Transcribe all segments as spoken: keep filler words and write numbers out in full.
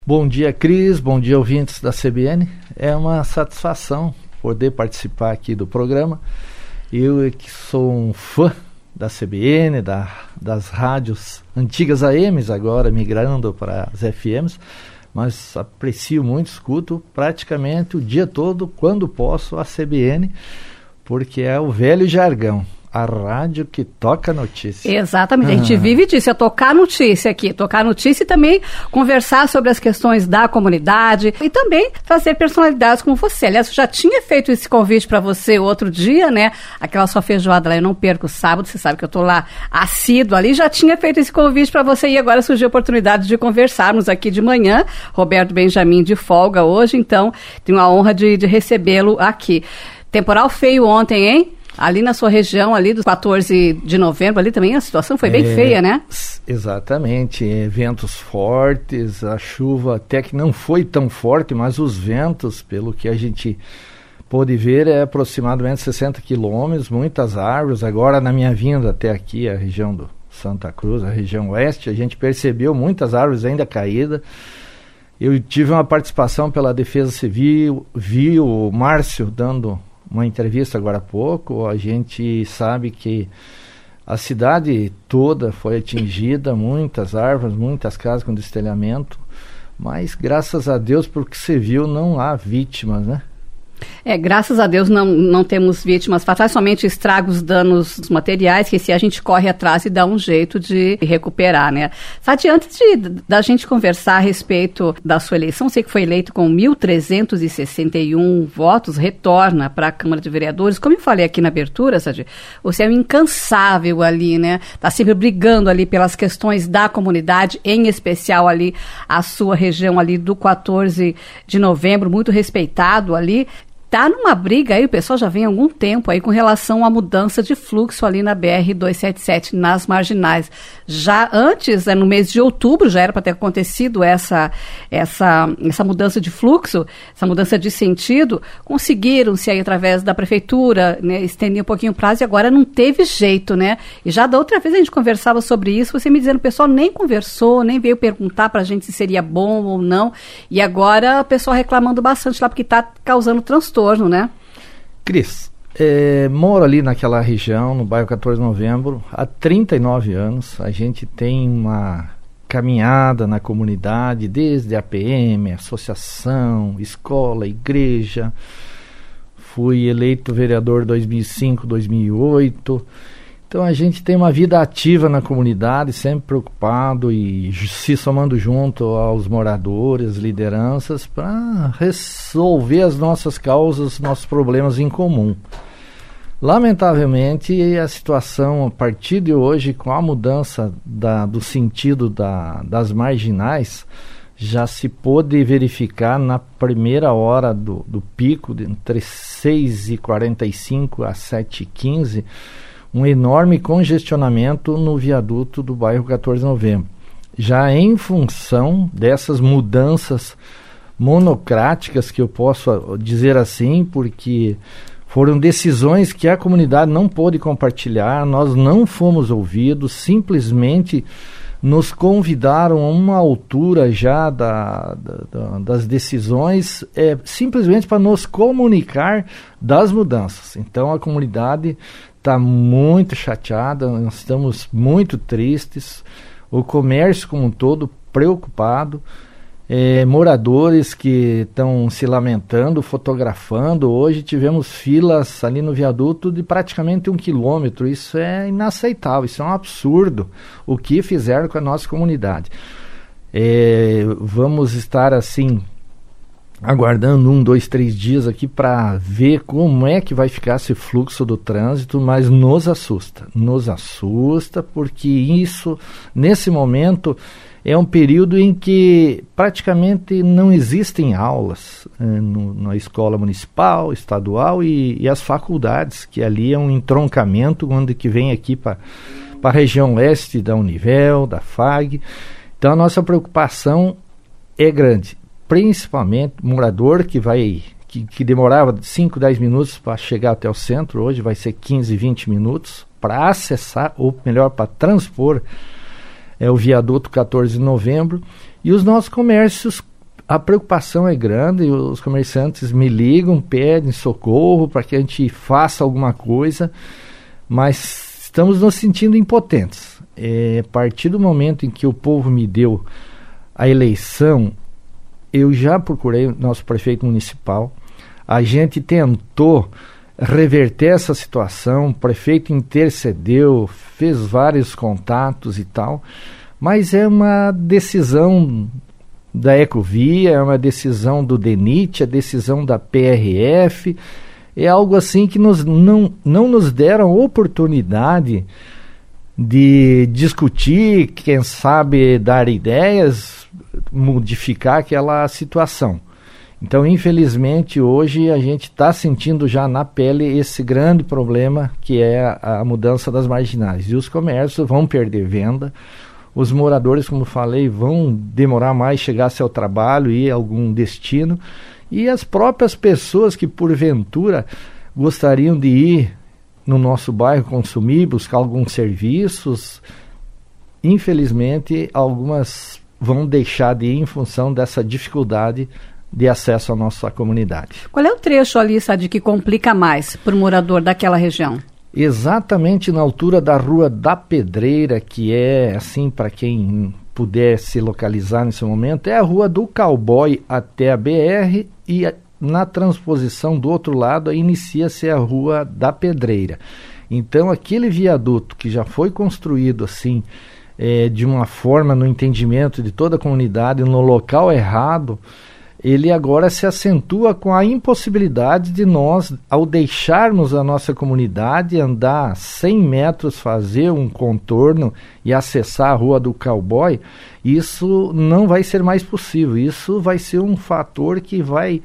Bom dia, Cris, bom dia, ouvintes da C B N. É uma satisfação poder participar aqui do programa. Eu que sou um fã da C B N, da, das rádios antigas A Ms, agora migrando para as F Ms, mas aprecio muito, escuto praticamente o dia todo, quando posso, a C B N, porque é o velho jargão. A rádio que toca notícia. Exatamente, a gente vive disso, é tocar notícia aqui, tocar notícia e também conversar sobre as questões da comunidade e também trazer personalidades como você. Aliás, eu já tinha feito esse convite para você outro dia, né? Aquela sua feijoada lá, eu não perco sábado, você sabe que eu tô lá assíduo ali, já tinha feito esse convite para você e agora surgiu a oportunidade de conversarmos aqui de manhã. Roberto Benjamin de folga hoje, então tenho a honra de, de recebê-lo aqui. Temporal feio ontem, hein? Ali na sua região, ali do quatorze de novembro, ali também a situação foi bem é, feia, né? Exatamente, ventos fortes, a chuva até que não foi tão forte, mas os ventos, pelo que a gente pôde ver, é aproximadamente sessenta quilômetros, muitas árvores. Agora na minha vinda até aqui, a região do Santa Cruz, a região oeste, a gente percebeu muitas árvores ainda caídas. Eu tive uma participação pela Defesa Civil, vi o Márcio dando uma entrevista agora há pouco. A gente sabe que a cidade toda foi atingida, muitas árvores, muitas casas com destelhamento, mas graças a Deus, porque se viu, não há vítimas, né? É, graças a Deus não, não temos vítimas fatais, somente estragos, danos materiais, que se a gente corre atrás e dá um jeito de recuperar, né? Sati, antes de, da gente conversar a respeito da sua eleição, sei que foi eleito com mil trezentos e sessenta e um votos, retorna para a Câmara de Vereadores. Como eu falei aqui na abertura, Sati, você é um incansável ali, né? Está sempre brigando ali pelas questões da comunidade, em especial ali a sua região ali do quatorze de novembro, muito respeitado ali. Está numa briga aí, o pessoal já vem há algum tempo aí com relação à mudança de fluxo ali na B R duzentos e setenta e sete, nas marginais. Já antes, no mês de outubro, já era para ter acontecido essa, essa, essa mudança de fluxo, essa mudança de sentido. Conseguiram-se aí através da prefeitura, né, estender um pouquinho o prazo e agora não teve jeito, né? E já da outra vez a gente conversava sobre isso, você me dizendo, o pessoal nem conversou, nem veio perguntar para a gente se seria bom ou não. E agora o pessoal reclamando bastante lá porque está causando transtorno. Né? Cris, é, moro ali naquela região, no bairro quatorze de novembro, há trinta e nove anos. A gente tem uma caminhada na comunidade, desde a P M, associação, escola, igreja. Fui eleito vereador em dois mil e cinco, dois mil e oito. Então a gente tem uma vida ativa na comunidade, sempre preocupado e se somando junto aos moradores, lideranças, para resolver as nossas causas, nossos problemas em comum. Lamentavelmente, a situação a partir de hoje, com a mudança da, do sentido da, das marginais, já se pôde verificar na primeira hora do, do pico, de entre seis e quarenta e cinco a sete e quinze, um enorme congestionamento no viaduto do bairro quatorze de novembro. Já em função dessas mudanças monocráticas, que eu posso dizer assim, porque foram decisões que a comunidade não pôde compartilhar, nós não fomos ouvidos, simplesmente nos convidaram a uma altura já da, da, das decisões, é, simplesmente para nos comunicar das mudanças. Então a comunidade está muito chateada, nós estamos muito tristes, o comércio como um todo preocupado, é, moradores que estão se lamentando, fotografando. Hoje tivemos filas ali no viaduto de praticamente um quilômetro. Isso é inaceitável, isso é um absurdo o que fizeram com a nossa comunidade. É, vamos estar assim aguardando um, dois, três dias aqui para ver como é que vai ficar esse fluxo do trânsito, mas nos assusta, nos assusta porque isso, nesse momento, é um período em que praticamente não existem aulas é, no, na escola municipal, estadual e, e as faculdades, que ali é um entroncamento onde que vem aqui para a região leste da Univel, da F A G. Então a nossa preocupação é grande. Principalmente morador que vai que, que demorava cinco, dez minutos para chegar até o centro, hoje vai ser quinze, vinte minutos para acessar, ou melhor, para transpor é, o viaduto quatorze de novembro. E os nossos comércios a preocupação é grande, os comerciantes me ligam, pedem socorro para que a gente faça alguma coisa, mas estamos nos sentindo impotentes. É, a partir do momento em que o povo me deu a eleição, eu já procurei o nosso prefeito municipal, a gente tentou reverter essa situação, o prefeito intercedeu, fez vários contatos e tal, mas é uma decisão da Ecovia, é uma decisão do DENIT, a decisão da P R F, é algo assim que nos, não, não nos deram oportunidade de discutir, quem sabe dar ideias, modificar aquela situação. Então, infelizmente, hoje a gente está sentindo já na pele esse grande problema que é a, a mudança das marginais. E os comércios vão perder venda, os moradores, como falei, vão demorar mais chegar ao seu trabalho e a algum destino. E as próprias pessoas que, porventura, gostariam de ir no nosso bairro consumir, buscar alguns serviços, infelizmente, algumas vão deixar de ir em função dessa dificuldade de acesso à nossa comunidade. Qual é o trecho ali, Sadi, que complica mais para o morador daquela região? Exatamente na altura da Rua da Pedreira, que é, assim, para quem puder se localizar nesse momento, é a Rua do Cowboy até a B R e a, na transposição do outro lado inicia-se a Rua da Pedreira. Então aquele viaduto que já foi construído assim, é, de uma forma no entendimento de toda a comunidade, no local errado, ele agora se acentua com a impossibilidade de nós, ao deixarmos a nossa comunidade, andar cem metros, fazer um contorno e acessar a Rua do Cowboy, isso não vai ser mais possível. Isso vai ser um fator que vai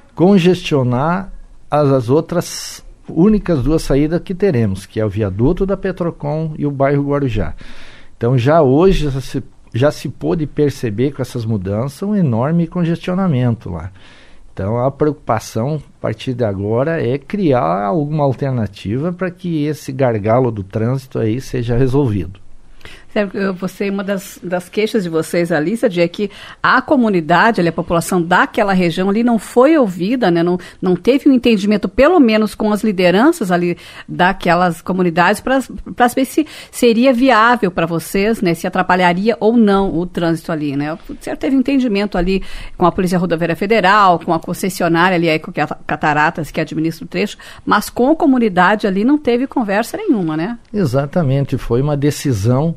congestionar as, as outras únicas duas saídas que teremos, que é o viaduto da Petrocom e o bairro Guarujá. Então já hoje já se já se pôde perceber com essas mudanças um enorme congestionamento lá. Então a preocupação a partir de agora é criar alguma alternativa para que esse gargalo do trânsito aí seja resolvido. Sério, você, uma das, das queixas de vocês ali, Sadi, é que a comunidade, ali, a população daquela região ali não foi ouvida, né? não, não teve um entendimento, pelo menos com as lideranças ali daquelas comunidades, para saber se seria viável para vocês, né? Se atrapalharia ou não o trânsito ali. Né? O senhor teve um entendimento ali com a Polícia Rodoviária Federal, com a concessionária ali, a Ecocataratas, que administra o trecho, mas com a comunidade ali não teve conversa nenhuma, né? Exatamente, foi uma decisão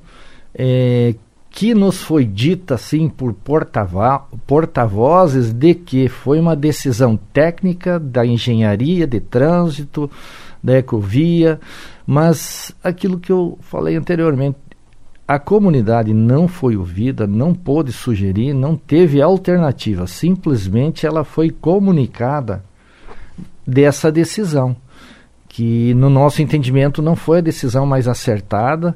É, que nos foi dita assim por portava- porta-vozes de que foi uma decisão técnica da engenharia de trânsito, da Ecovia, mas aquilo que eu falei anteriormente, a comunidade não foi ouvida, não pôde sugerir, não teve alternativa, simplesmente ela foi comunicada dessa decisão, que no nosso entendimento não foi a decisão mais acertada,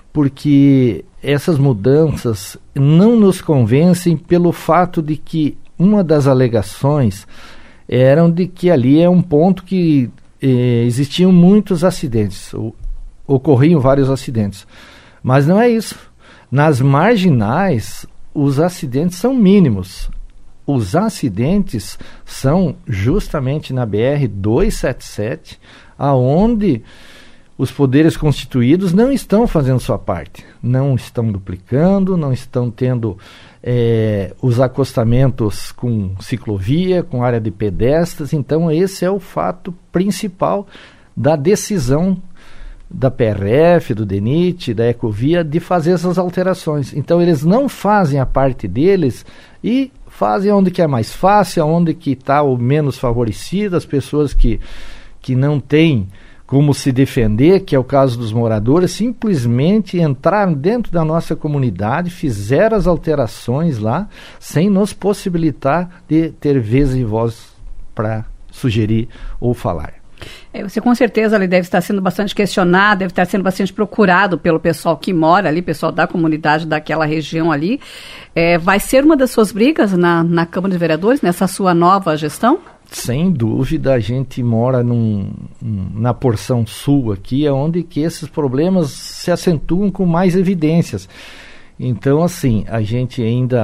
porque essas mudanças não nos convencem pelo fato de que uma das alegações eram de que ali é um ponto que eh, existiam muitos acidentes, ou, ocorriam vários acidentes, mas não é isso. Nas marginais, os acidentes são mínimos. Os acidentes são justamente na B R duzentos e setenta e sete, aonde os poderes constituídos não estão fazendo sua parte, não estão duplicando, não estão tendo é, os acostamentos com ciclovia, com área de pedestres. Então esse é o fato principal da decisão da P R F, do DENIT, da Ecovia, de fazer essas alterações. Então eles não fazem a parte deles e fazem onde que é mais fácil, onde que está o menos favorecido, as pessoas que, que não têm como se defender, que é o caso dos moradores, simplesmente entraram dentro da nossa comunidade, fizeram as alterações lá, sem nos possibilitar de ter vez e voz para sugerir ou falar. É, você com certeza ali deve estar sendo bastante questionado, deve estar sendo bastante procurado pelo pessoal que mora ali, pessoal da comunidade daquela região ali. É, vai ser uma das suas brigas na, na Câmara de Vereadores, nessa sua nova gestão? Sem dúvida, a gente mora num, na porção sul aqui, onde que esses problemas se acentuam com mais evidências. Então, assim, a gente ainda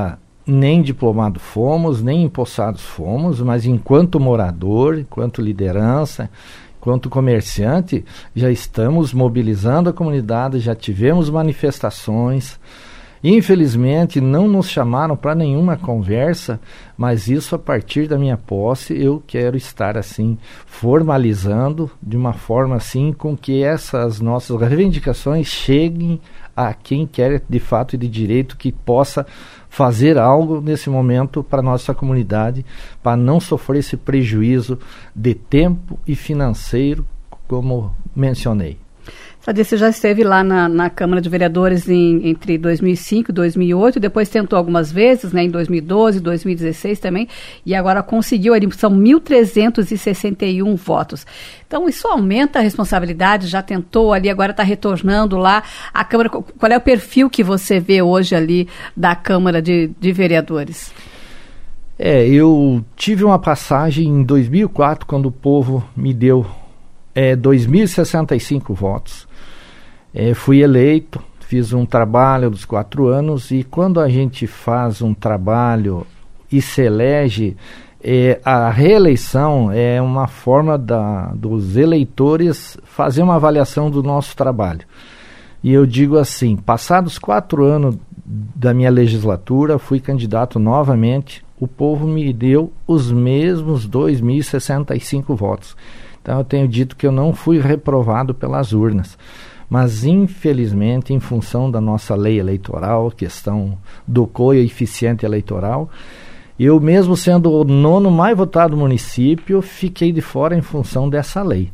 nem diplomado fomos, nem empossados fomos, mas enquanto morador, enquanto liderança, enquanto comerciante, já estamos mobilizando a comunidade, já tivemos manifestações. Infelizmente não nos chamaram para nenhuma conversa, mas isso a partir da minha posse eu quero estar assim formalizando de uma forma assim com que essas nossas reivindicações cheguem a quem quer de fato e de direito, que possa fazer algo nesse momento para a nossa comunidade, para não sofrer esse prejuízo de tempo e financeiro, como mencionei. Sadia, você já esteve lá na, na Câmara de Vereadores em, entre dois mil e cinco e dois mil e oito, depois tentou algumas vezes, né, em dois mil e doze, dois mil e dezesseis também, e agora conseguiu, ali são mil trezentos e sessenta e um votos. Então isso aumenta a responsabilidade, já tentou ali, agora está retornando lá. A Câmara, qual é o perfil que você vê hoje ali da Câmara de, de Vereadores? É, eu tive uma passagem em dois mil e quatro, quando o povo me deu é, dois mil e sessenta e cinco votos. É, fui eleito, fiz um trabalho dos quatro anos, e quando a gente faz um trabalho e se elege, é, a reeleição é uma forma da, dos eleitores fazer uma avaliação do nosso trabalho. E eu digo assim, passados quatro anos da minha legislatura, fui candidato novamente, o povo me deu os mesmos dois mil e sessenta e cinco votos. Então eu tenho dito que eu não fui reprovado pelas urnas. Mas, infelizmente, em função da nossa lei eleitoral, questão do coeficiente eleitoral, eu, mesmo sendo o nono mais votado município, fiquei de fora em função dessa lei.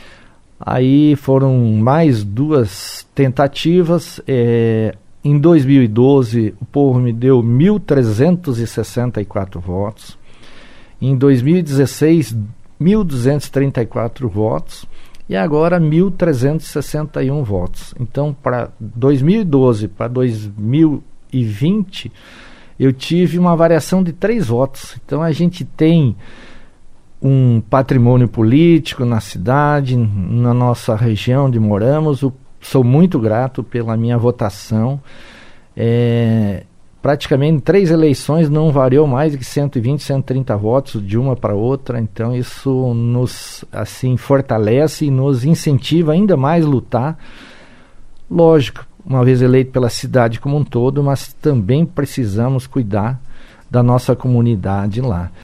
Aí foram mais duas tentativas. É, em dois mil e doze, o povo me deu mil trezentos e sessenta e quatro votos. Em dois mil e dezesseis, mil duzentos e trinta e quatro votos. E agora mil trezentos e sessenta e um votos. Então, para dois mil e doze para dois mil e vinte, eu tive uma variação de três votos. Então, a gente tem um patrimônio político na cidade, na nossa região onde moramos. Eu sou muito grato pela minha votação. É, praticamente em três eleições não variou mais de cento e vinte, cento e trinta votos de uma para outra. Então isso nos assim fortalece e nos incentiva ainda mais a lutar. Lógico, uma vez eleito pela cidade como um todo, mas também precisamos cuidar da nossa comunidade lá.